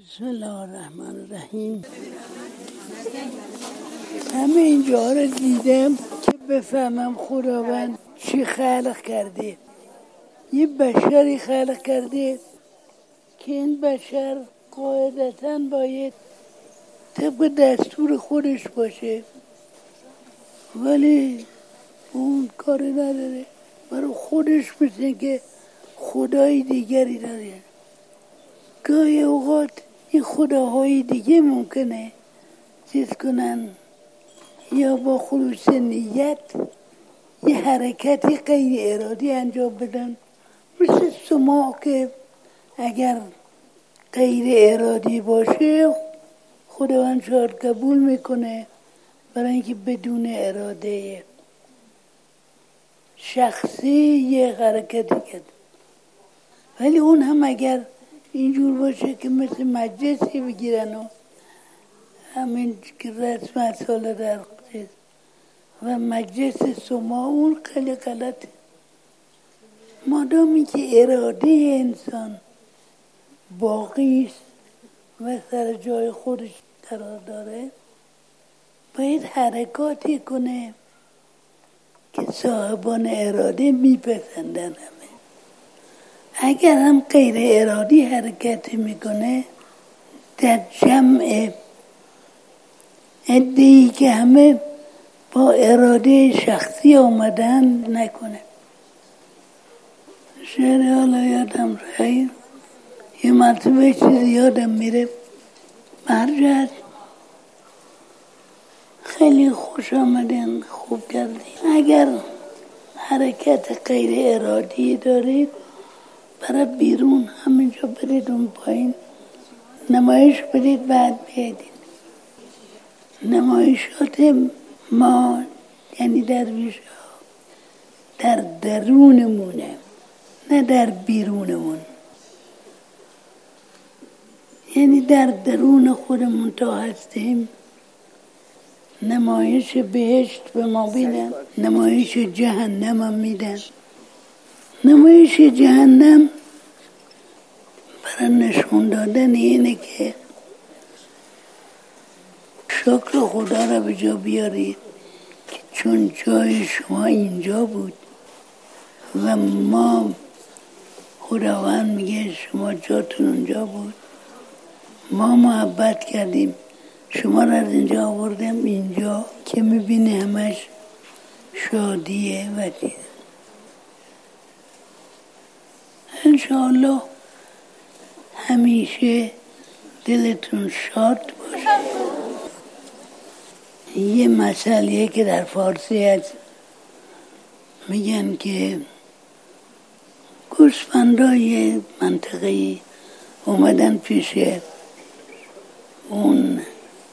بسم الله الرحمن الرحیم. همه اینجا رو دیدم که بفهمم خداوند چی خلق کرده. یه بشری خلق کرده که این بشر قاعدتاً باید طبق دستور خودش باشه، ولی اون کاری نداره، برای خودش مثل که خدای دیگری داره. گاهی اوقات این خداهای دیگه ممکنه چیز کنن یا با خلوص نیت یه حرکتی غیر ارادی انجام بدن، مثل سماع که اگر غیر ارادی باشه خداوند شاید قبول میکنه برای اینکه بدون اراده شخصی یه حرکتی کرد. ولی اون هم اگر اینجور باشه که مثل مجلسی بگیرن و همین که رسم اصال در و مجلس سما، اون خیلی غلطه. مادامی که اراده انسان باقی است و سر جای خودش قرار داره، باید حرکاتی کنه که صاحبان اراده میپسندن. همه اگر هم غیر ارادی حرکت میکنه در جمع عده‌ای که همه با اراده شخصی آمدن نکنه. شعر حالا یادم خیلی یه مرتبه چیزی یادم میره، مرجع خیلی خوش آمدین، خوب کردین. اگر حرکت غیر ارادی دارید برای بیرون همینجا برید اون پایین نمایش بدید، بعد بیایید. نمایشات ما یعنی درویش ها در درونمونه، نه در بیرونمون. یعنی در درون خودمون تا هستیم نمایش بهشت به ما بیدن، نمایش جهنم هم میدن. نمایش جهنم برای نشون دادن اینه که شکر خدا را به جا بیارید که چون جای شما اینجا بود و ما خداوند میگه شما جاتون اونجا بود، ما محبت کردیم شما را از اینجا آوردم اینجا که میبینی همش شادیه و چیز. انشاءالله همیشه دلتون شاد باشه. یه مسئله که در فارسی هست، میگن که گوسفندای منطقه‌ای اومدن پیش اون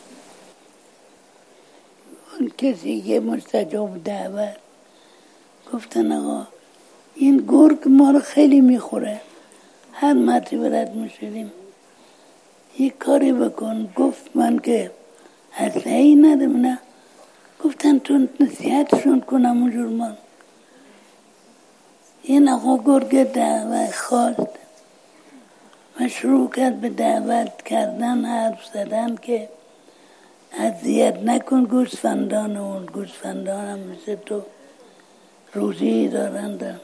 کسی که مستجاب دعوت، گفتن آقا این گرگ ما رو خیلی میخوره، هر مرتبه رد میشدیم یک کاری بکن. گفت من که اسلحه‌ای ندارم. نه. گفتن تو نصیحتشون کنم اونجور. من این آقا گرگ دعوت خواست و شروع کرد به دعوت کردن، حرف زدن که اذیت نکن گوسفندان، اون گوسفندان هم مثل تو روزی دارند.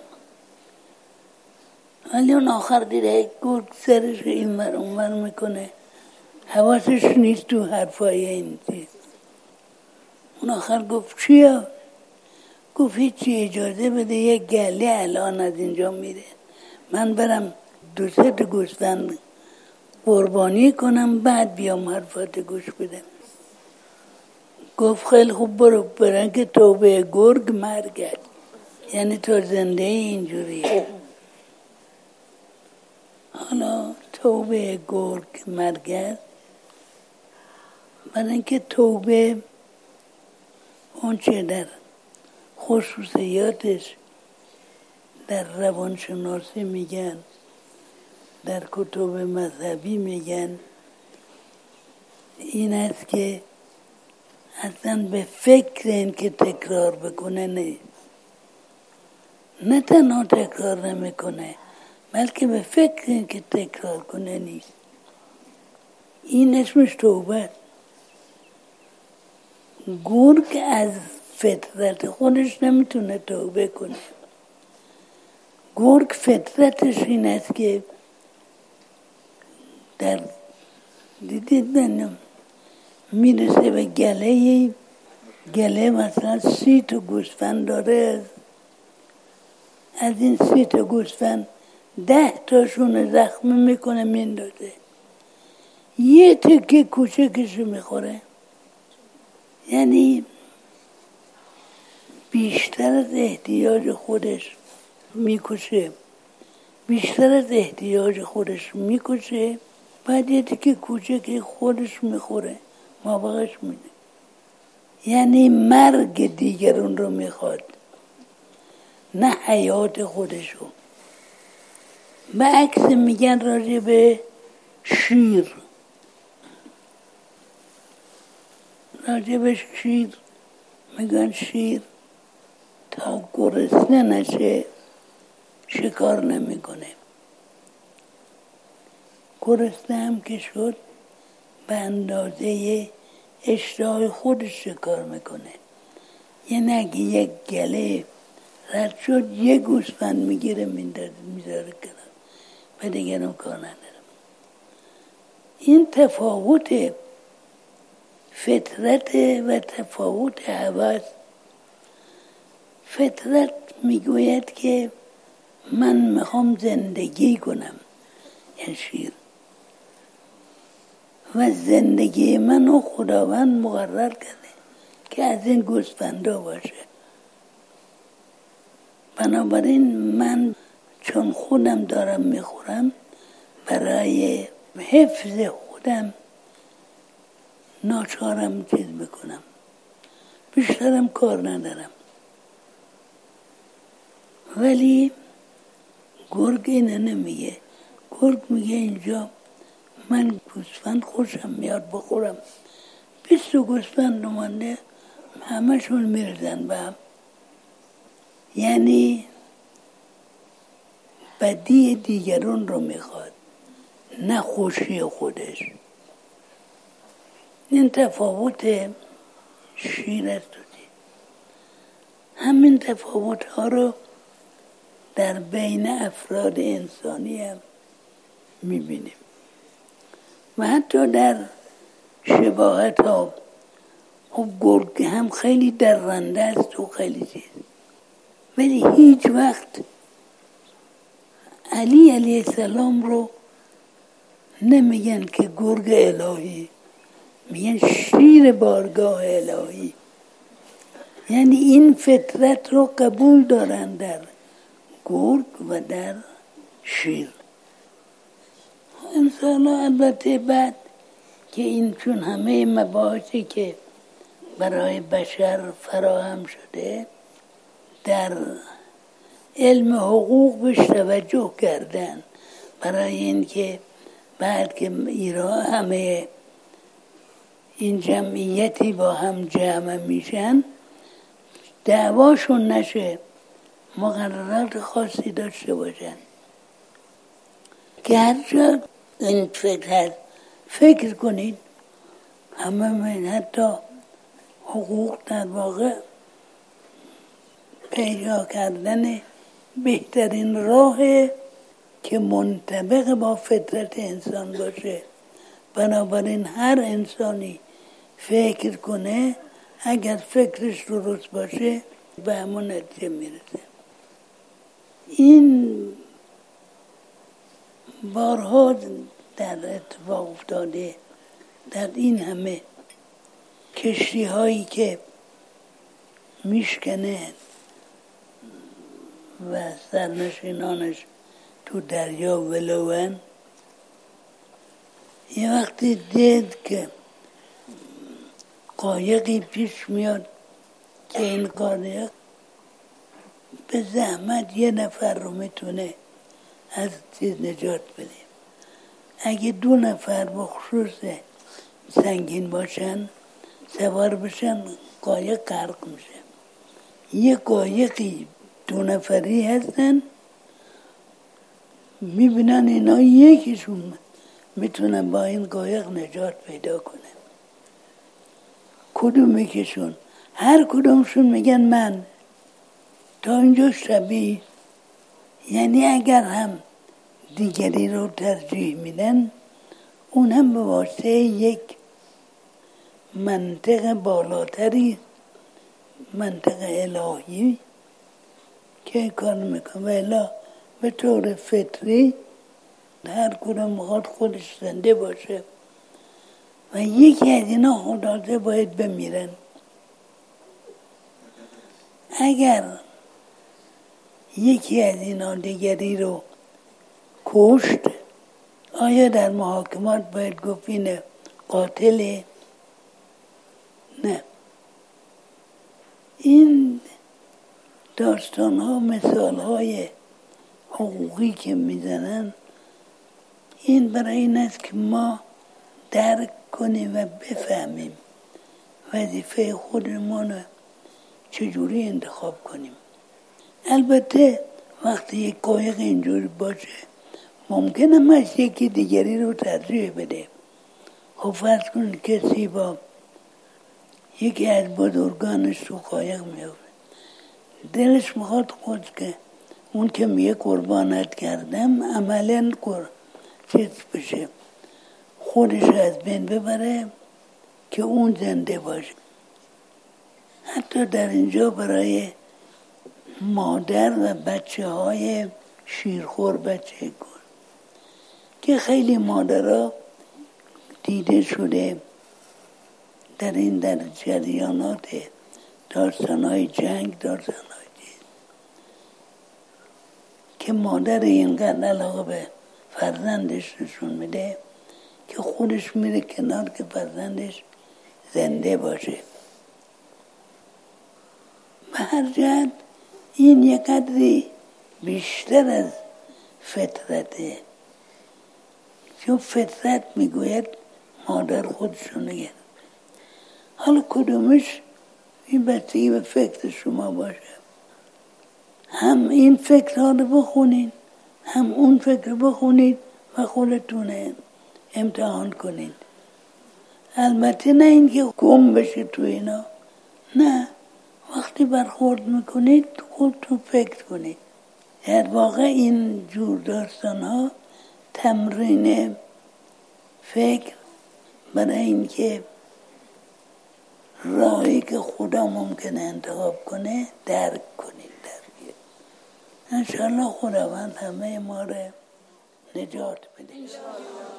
ولی اون آخر دیده یک گرگ سرش این ور اون ور میکنه، حواسش نیست تو حرفای این چیز. اون آخر گفت چیه؟ گفت هیچی، اجازه بده یک گله الان از اینجا میره، من برم 2-3 گوسفند قربانی کنم بعد بیام حرفات گوش بدم. گفت خیلی خوب برو، برن که توبه گرگ مرگد، یعنی تو زنده اینجوریه. حالا توبه گرگ مرگد برای اینکه توبه اون چه در خصوصیاتش در روانشناسی میگن، در کتب مذهبی میگن، این است که اصلا به فکر این که تکرار بکنه نیست. نه تنها تکرار نمیکنه بلکه به فکر این که تکرار کنه نیست. این اسمش توبه. گرگ از فطرت خودش نمیتونه توبه کنه. گرگ فطرتش این است که دیدید میرسه به گله مثلا 30 تا گوسفند داره، از این 30 تا گوسفند 10 تاشون زخمی میکنه میندازه، یه تکه کوچکشو میخوره. یعنی بیشتر از احتیاج خودش میکشه، بعد یه تکه کوچک خودش میخوره، مابقش میده. یعنی مرگ دیگرون رو میخواد، نه حیات خودشو. به عکس میگن راجع به شیر، میگن شیر تا گرسنه نشه شکار نمیکنه، گرسنه هم که شد به اندازه اشتهای خودش شکار میکنه. یعنی اگه یک گله رد شد یک گوسفند میگیره میذاره کنار و دیگرم کار نداره. این تفاوت فطرت و تفاوت هوس. فطرت میگوید که من میخوام زندگی کنم، یعنی شیر، و زندگی منو خداوند مقرر کرده که از این گوسفندا باشه. بنابراین من چون خودم دارم میخورم، برای حفظ خودم ناچارم چیز میکنم، بیشترم کار ندارم. ولی گرگ اینه نمیگه. گرگ میگه اینجا من گوسفند خوشم میاد بخورم، 20 گوسفند اومده همشون میرزن به هم. یعنی بدی دیگرون رو میخواد، نه خوشی خودش. این تفاوت شیر است. همین تفاوت ها رو در بین افراد انسانی هم میبینیم و حتی در شباهت ها. خب گرگ هم خیلی درنده است و خیلی چیز، ولی هیچ وقت علی علیه السلام رو نمیگن که گرگ الهی، میگن شیر بارگاه الهی. یعنی این فطرت رو قبول دارن در گرگ و در شیر. انسان ها البته بعد که این چون همه مباحثی که برای بشر فراهم شده در علم حقوق بهش توجه کردن، برای اینکه بعد که ایران همه این جمعیتی با هم جمع میشن دعواشون نشه، مقررات خاصی داشته باشن که هر جا این فکر هست فکر کنید. همه من حتی حقوق در واقع پیدا کردن بهترین راه که منطبق با فطرت انسان باشه. بنابراین هر انسانی فکر کنه، اگر فکرش درست باشه به همون نتیجه میرسه. این بارها در اتفاق افتاده در این همه کشتی هایی که میشکنه و سرنشینانش تو دریا ولوان. یه وقتی دید که قایقی پیش میاد که این قایق به زحمت یه نفر رو میتونه از چیز نجات بده. اگه 2 نفر بخصوص سنگین باشن سوار بشن قایق غرق میشه. یه قایقی 2 نفری هستن، میبینن اینا یکیشون میتونن با این قایق نجات پیدا کنن. کدومشون؟ هر کدومشون میگن من. تا اینجا شبیه، یعنی اگر هم دیگری رو ترجیح میدن، اون هم به واسطه یک منطق بالاتری، منطق الهی که کار میکنه. و الا به طور فطری هر کدوم میخواد خودش زنده باشه و یکی از اینا خداته باید بمیرن. اگر یکی از اینا دیگری رو کشت، آیا در محاکمات باید گفت این قاتله؟ نه. این داستان ها، مثال های حقوقی که میزنن، این برای این است که ما درک کنیم و بفهمیم وظیفه خودمون چجوری انتخاب کنیم. البته وقتی یک قایق اینجوری باشه ممکنه من یکی دیگری رو ترجیح بده. خب فرض کنید کسی با یکی از بزرگانش تو قایق میافته، دلش میخواد خود که اون که میگه قربانت کردم عملاً چیز بشه، خودش از بین ببره که اون زنده باشه. حتی در اینجا برای مادر و بچه های شیرخور، بچه گل، که خیلی مادرها دیده شده در جریانات داستانهای جنگ، داستانهای که مادر اینقدر علاقه به فرزندش نشون میده که خودش میره کنار که فرزندش زنده باشه. به هر جهت این یک قدری بیشتر از فطرته، چون فطرت میگوید مادر خودشو نگه. حالا کدومش این بستگی به فکر شما باشه. هم این فکرها رو بخونید، هم اون فکر رو بخونید و خودتون امتحان کنید. البته نه اینکه گم بشید تو اینا، نه، وقتی برخورد میکنید خودتون فکر کنید. در واقع این جور داستان ها تمرین فکر برای اینکه راهی که خدا ممکنه انتخاب کنه درک کنید. انشاءالله خداوند همه ما رو نجات بده.